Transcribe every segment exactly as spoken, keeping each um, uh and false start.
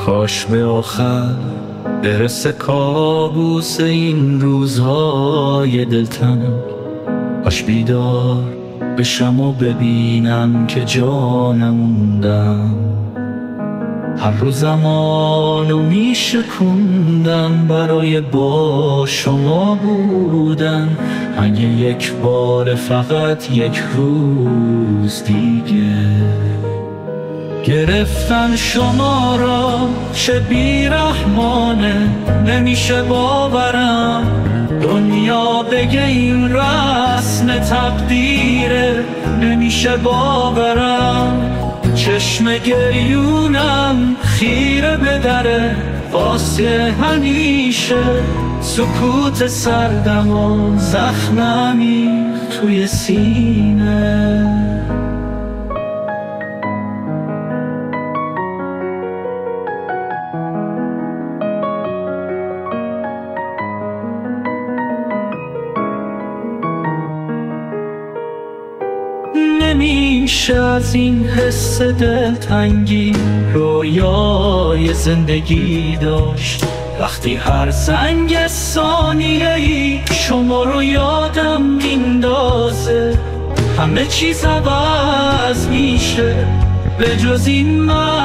کاش به آخر برسه کابوس این روزهای دلتنگ، کاش بیدار بشم و ببینم که جا نموندم. هر روز زمانو میشکوندم برای با شما بودن، اگه یک بار فقط یک روز دیگه. گرفتن شما را چه بیرحمانه، نمیشه باورم دنیا بگه این رسم تقدیره، نمیشه باورم چشم گریونم خیره به دره، واسه همیشه سکوت سردم و زخممی توی سینه. نمیشه از این حس دلتنگی رویای زندگی داشت، وقتی هر زنگ ثانیه‌ای شما رو یادم میندازه. همه چیز عوض میشه به جز این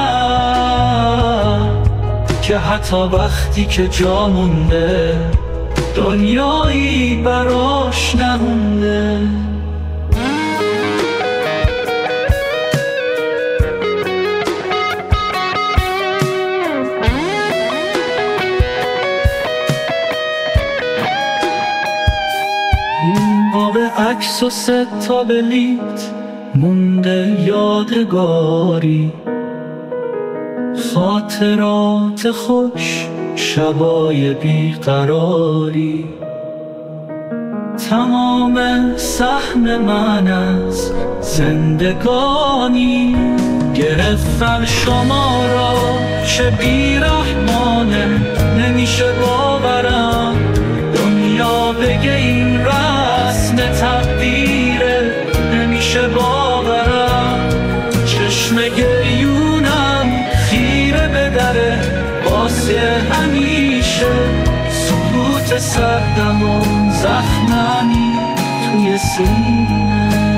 من، که حتی وقتی که جا مونده دنیایی براش نمونده. عکس و سه تا بلیت مونده یادگاری، خاطرات خوش شبای بیقراری. تمام سهم من از زندگانی، گرفتن شما را چه بیرحمانه، نمیشه باورم دنیا بگه این رسم تقدیره، نمیشه باورم چشم گریونم خیره به دره، واسه همیشه سکوت سردم و زخممی توی سینه.